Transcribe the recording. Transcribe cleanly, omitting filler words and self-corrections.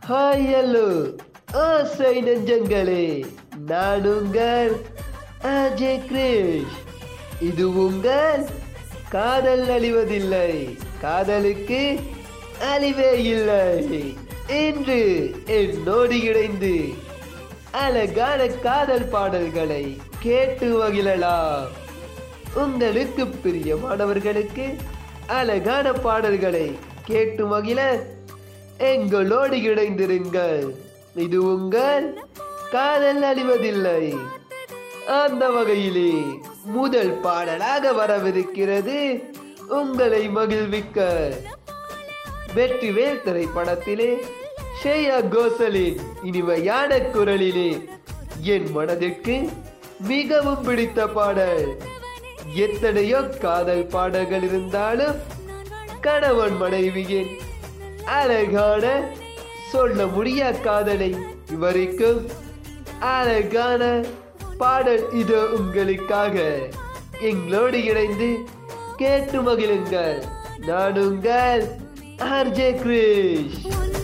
Hi hello ஆசை நெஞ்சங்களே, நான் உங்கள் அஜய் கிரிஷ். இது உங்கள் காதல் அழிவதில்லை, காதலுக்கு அழிவே இல்லை. இன்று என்னோடு இணைந்து அழகான காதல் பாடல்களை கேட்டு மகிழலாம். உங்களுக்கு பிரியமானவர்களுக்கு அழகான பாடல்களை கேட்டு மகிழ எங்களோடு இணைந்திருங்கள். இது உங்கள் காதல் அழிவதில்லை. அந்த வகையிலே முதல் பாடலாக வரவிருக்கிறது உங்களை மகிழ்விக்க. வெற்றிவேல் திரைப்படத்திலே ஸ்ரேயா கோஷலின் இனிமையான குரலிலே என் மனதிற்கு மிகவும் பிடித்த பாடல். எத்தனையோ காதல் பாடல்கள் இருந்தாலும் கணவன் மனைவியின் அழகான சொல்ல முடியா காதலை விவரிக்கும் அழகான பாடல் இதோ உங்களுக்காக. எங்களோடு இணைந்து கேட்டு மகிழுங்கள். நான் உங்கள் அஜய் கிரிஷ்.